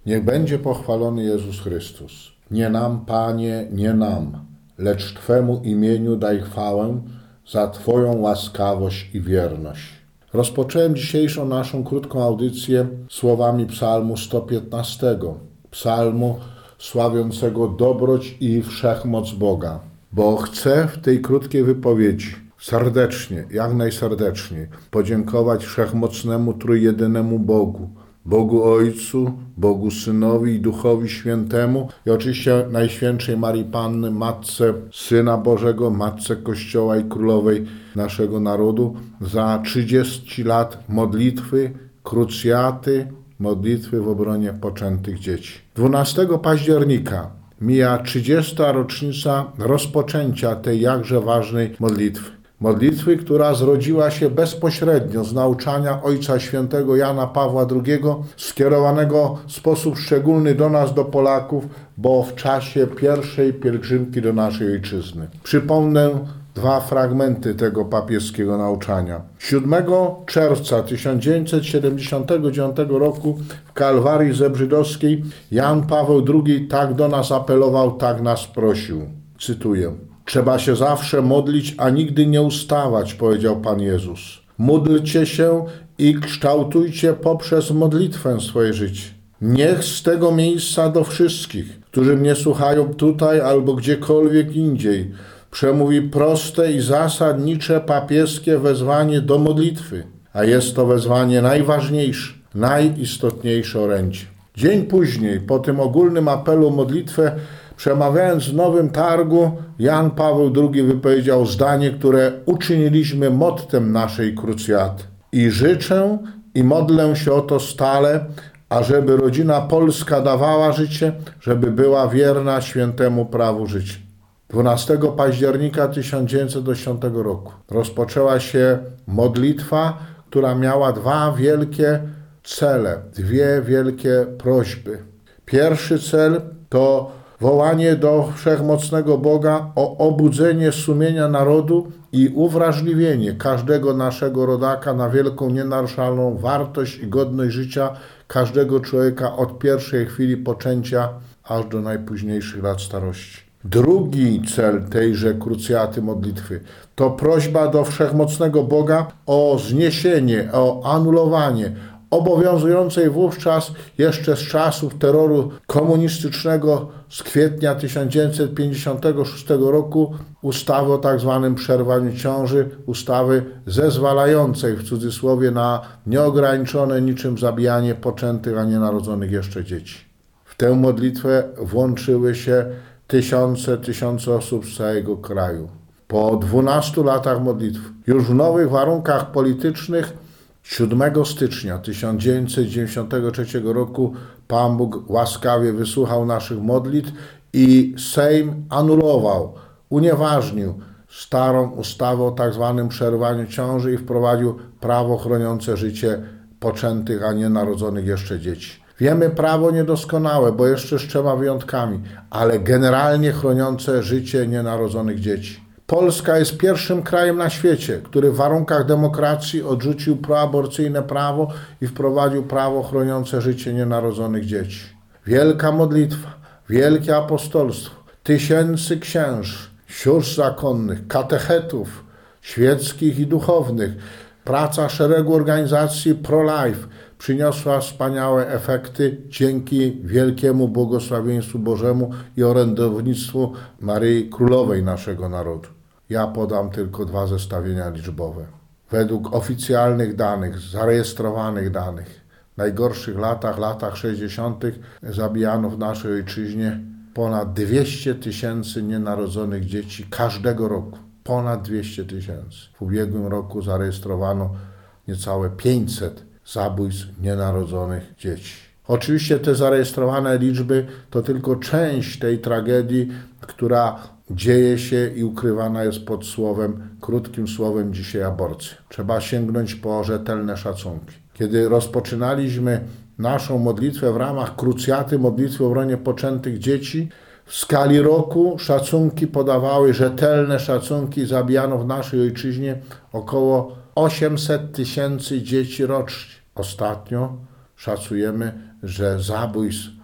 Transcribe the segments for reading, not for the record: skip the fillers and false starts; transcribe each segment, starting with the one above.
Niech będzie pochwalony Jezus Chrystus. Nie nam, Panie, nie nam, lecz Twemu imieniu daj chwałę za Twoją łaskawość i wierność. Rozpocząłem dzisiejszą naszą krótką audycję słowami psalmu 115, psalmu sławiącego dobroć i wszechmoc Boga, bo chcę w tej krótkiej wypowiedzi serdecznie, jak najserdeczniej podziękować wszechmocnemu trójjedynemu Bogu, Bogu Ojcu, Bogu Synowi i Duchowi Świętemu i oczywiście Najświętszej Marii Panny, Matce Syna Bożego, Matce Kościoła i Królowej naszego narodu za 30 lat modlitwy, krucjaty, modlitwy w obronie poczętych dzieci. 12 października mija 30. rocznica rozpoczęcia tej jakże ważnej modlitwy. Modlitwy, która zrodziła się bezpośrednio z nauczania Ojca Świętego Jana Pawła II, skierowanego w sposób szczególny do nas, do Polaków, bo w czasie pierwszej pielgrzymki do naszej ojczyzny. Przypomnę dwa fragmenty tego papieskiego nauczania. 7 czerwca 1979 roku w Kalwarii Zebrzydowskiej Jan Paweł II tak do nas apelował, tak nas prosił. Cytuję. Trzeba się zawsze modlić, a nigdy nie ustawać, powiedział Pan Jezus. Módlcie się i kształtujcie poprzez modlitwę swoje życie. Niech z tego miejsca do wszystkich, którzy mnie słuchają tutaj albo gdziekolwiek indziej, przemówi proste i zasadnicze papieskie wezwanie do modlitwy, a jest to wezwanie najważniejsze, najistotniejsze orędzie. Dzień później, po tym ogólnym apelu o modlitwę, przemawiając w Nowym Targu, Jan Paweł II wypowiedział zdanie, które uczyniliśmy mottem naszej krucjaty. I życzę i modlę się o to stale, ażeby rodzina polska dawała życie, żeby była wierna świętemu prawu życia. 12 października 1910 roku rozpoczęła się modlitwa, która miała dwa wielkie cele, dwie wielkie prośby. Pierwszy cel to wołanie do wszechmocnego Boga o obudzenie sumienia narodu i uwrażliwienie każdego naszego rodaka na wielką, nienaruszalną wartość i godność życia każdego człowieka od pierwszej chwili poczęcia aż do najpóźniejszych lat starości. Drugi cel tejże krucjaty modlitwy to prośba do wszechmocnego Boga o zniesienie, o anulowanie obowiązującej wówczas jeszcze z czasów terroru komunistycznego z kwietnia 1956 roku ustawy o tzw. przerwaniu ciąży, ustawy zezwalającej w cudzysłowie na nieograniczone niczym zabijanie poczętych, a nienarodzonych jeszcze dzieci. W tę modlitwę włączyły się tysiące osób z całego kraju. Po 12 latach modlitw, już w nowych warunkach politycznych, 7 stycznia 1993 roku Pan Bóg łaskawie wysłuchał naszych modlitw i Sejm anulował, unieważnił starą ustawę o tzw. przerwaniu ciąży i wprowadził prawo chroniące życie poczętych, a nienarodzonych jeszcze dzieci. Wiemy, prawo niedoskonałe, bo jeszcze z 3 wyjątkami, ale generalnie chroniące życie nienarodzonych dzieci. Polska jest pierwszym krajem na świecie, który w warunkach demokracji odrzucił proaborcyjne prawo i wprowadził prawo chroniące życie nienarodzonych dzieci. Wielka modlitwa, wielkie apostolstwo, tysięcy księży, sióstr zakonnych, katechetów świeckich i duchownych, praca szeregu organizacji pro-life przyniosła wspaniałe efekty dzięki wielkiemu błogosławieństwu Bożemu i orędownictwu Maryi Królowej naszego narodu. Ja podam tylko 2 zestawienia liczbowe. Według oficjalnych danych, zarejestrowanych danych, w najgorszych latach 60. zabijano w naszej ojczyźnie ponad 200 000 nienarodzonych dzieci każdego roku. Ponad 200 000. W ubiegłym roku zarejestrowano niecałe 500 zabójstw nienarodzonych dzieci. Oczywiście te zarejestrowane liczby to tylko część tej tragedii, która dzieje się i ukrywana jest pod krótkim słowem dzisiaj aborcja. Trzeba sięgnąć po rzetelne szacunki. Kiedy rozpoczynaliśmy naszą modlitwę w ramach krucjaty modlitwy w obronie poczętych dzieci, w skali roku szacunki podawały, rzetelne szacunki, zabijano w naszej ojczyźnie około 800 000 dzieci rocznie. Ostatnio szacujemy, że zabójstw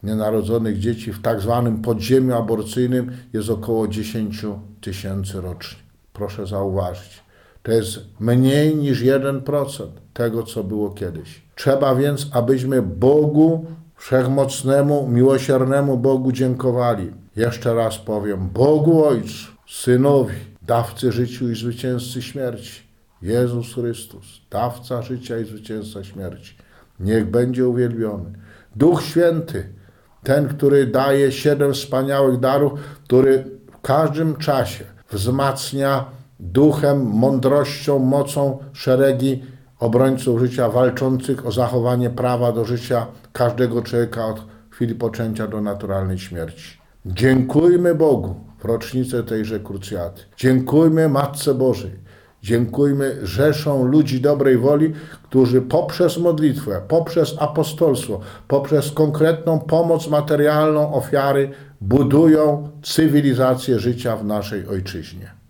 nienarodzonych dzieci w tak zwanym podziemiu aborcyjnym jest około 10 000 rocznie. Proszę zauważyć, to jest mniej niż 1% tego, co było kiedyś. Trzeba więc, abyśmy Bogu Wszechmocnemu, miłosiernemu Bogu dziękowali. Jeszcze raz powiem, Bogu Ojcu, Synowi, dawcy życiu i zwycięzcy śmierci, Jezus Chrystus, dawca życia i zwycięzca śmierci. Niech będzie uwielbiony. Duch Święty, ten, który daje 7 wspaniałych darów, który w każdym czasie wzmacnia duchem, mądrością, mocą szeregi obrońców życia, walczących o zachowanie prawa do życia każdego człowieka od chwili poczęcia do naturalnej śmierci. Dziękujmy Bogu w rocznicę tejże krucjaty. Dziękujmy Matce Bożej. Dziękujmy rzeszom ludzi dobrej woli, którzy poprzez modlitwę, poprzez apostolstwo, poprzez konkretną pomoc materialną, ofiary budują cywilizację życia w naszej ojczyźnie.